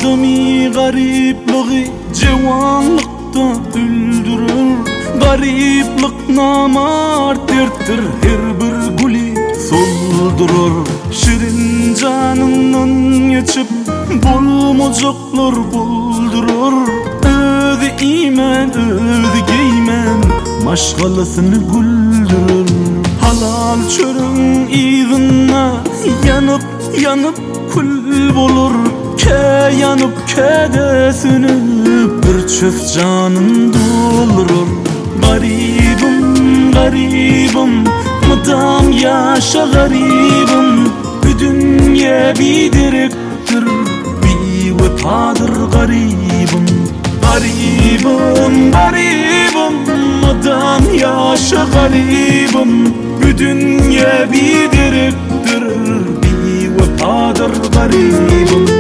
Adami garipliği cevanlıkta öldürür. Gariplik namarttirtir, her bir guli soldurur. Şirin canından geçip bulmacaklar buldurur. Özi iman, özi giyman, maşgalasını güldürür. Halal çörün izine yanıp yanıp kül bolur. Ke yanıp kedesini bir çöf canın doldurur. Garibim, garibim, mıdam yaşa garibim. Bu dünya bidiriktir, bir vefadır garibim. Garibim, garibim, mıdam yaşa garibim. Bu dünya bidiriktir, bir vefadır garibim.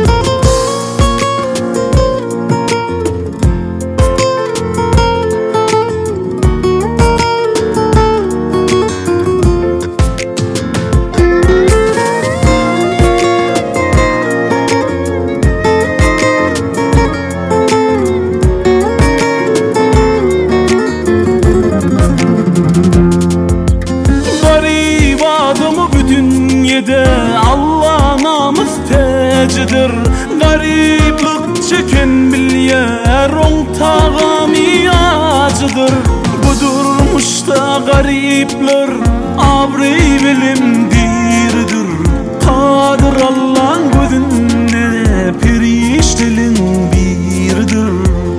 Allah namız tecidir. Gariplik çeken bilyer on tağami acıdır. Budurmuş da garipler abri bilim dirdir. Kadir Allah'ın gözünde periştelin birdir.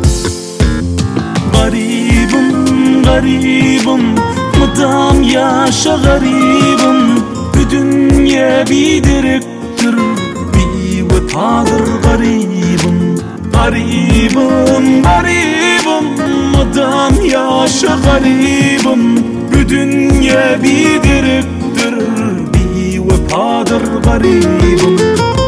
Garibim, garibim, mıdam yaşa garibim. Bu dünya bidiriktir, bir vefadır garibim. Garibim, garibim, mıdam yaşa garibim. Bu dünya bidiriktir, bir vefadır garibim.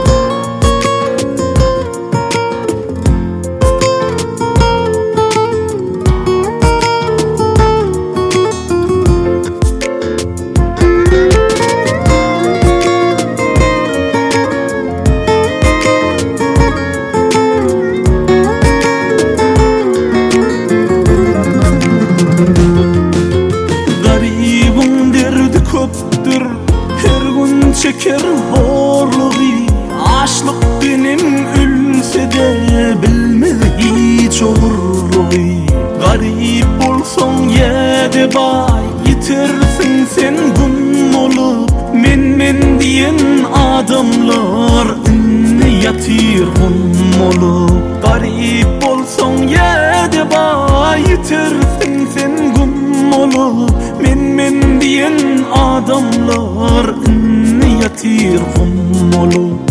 Her gün çeker horluğu, açlık benim ülse de bilmez hiç olurluğu. Garip olsan yedi bay, yitirsin sen gün olup. Men diyen adamlar ünlü yatir hun olup. Garip olsan yedi bay, yitirsin sen gün olup. Men diyen adamlar ünlü yatir hun olup.